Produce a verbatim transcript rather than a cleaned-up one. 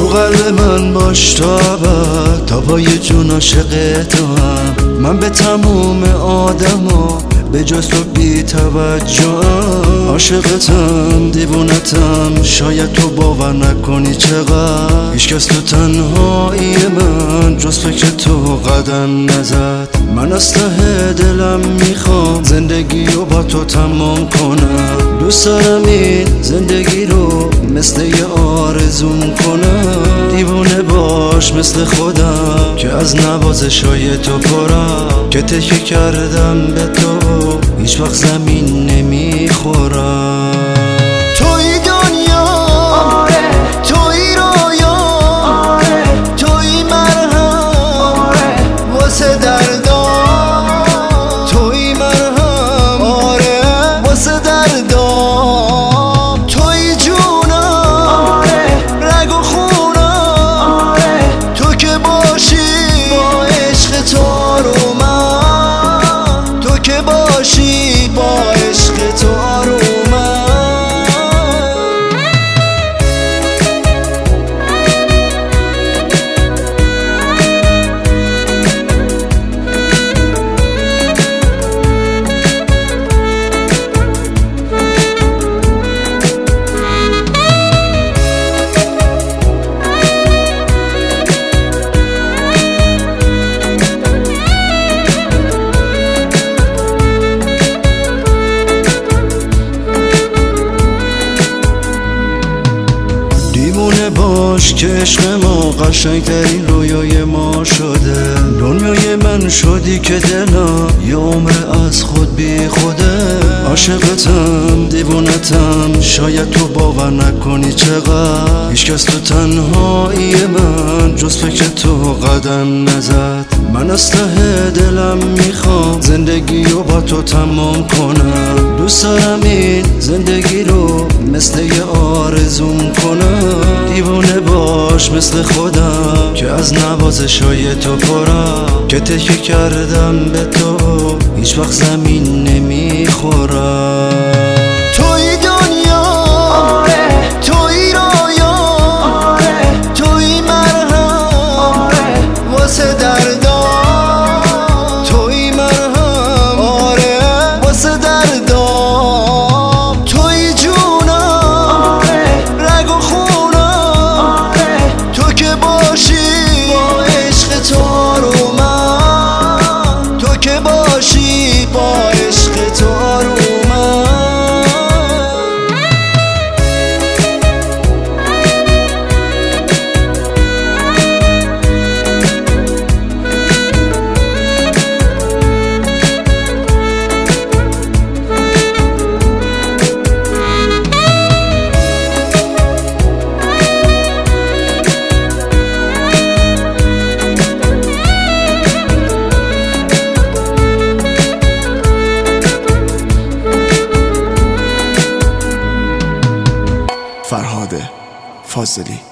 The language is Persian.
تو قلب من باش تا ابد، تا پای جون عاشقتم. من به تموم آدما به جز تو بی توجهم. عاشقتم، دیوونتم، شاید تو باور نکنی چقدر. هیچکس تو تنهایی من جز فکر تو قدم نزد. من از ته دلم میخوام زندگی رو با تو تمام کنم. دوست دارم این زندگی رو مثل یه آرزوم کنم. دیوونه باش مثل خودم که از نوازشای تو پرم، که تکیه کردم به تو هیچ وقت زمین نمیخورم. توی دنیا، آره. توی رویا، آره. توی مرهم، آره. واسه دردام. توی مرهم، آره. واسه دردام. توی جونم، آره. رگ و خونم، آره. تو که باشی با عشق تو رو من، تو که باشی با عشق تو رو من. دیوونه باش که عشق ما قشنگترین رویای ما شده. دنیای من شدی که دلم یه عمر از خود بی خوده. عاشقتم، دیوونتم، شاید تو باور نکنی چقدر. هیچکس تو تنهایی من جز فکر تو قدم نزد. من از ته دلم میخوام زندگی رو با تو تمام کنم. دوست دارم این زندگی رو مثل یه آرزوم کنم. دیوونه باش مثل خودم که از نوازشای تو پرم، که تکیه کردم به تو هیچ وقت زمین نمیخورم. توی دنیا، آره. توی رویا، آره. توی مرهم، آره. واسه دردام. توی مرهم، آره. واسه دردام. توی جونم، آره. رگ و خونم، آره. تو که باشی با عشق تو رو من، تو که باشی با عشق تو رو من. فرهاد فاضلی.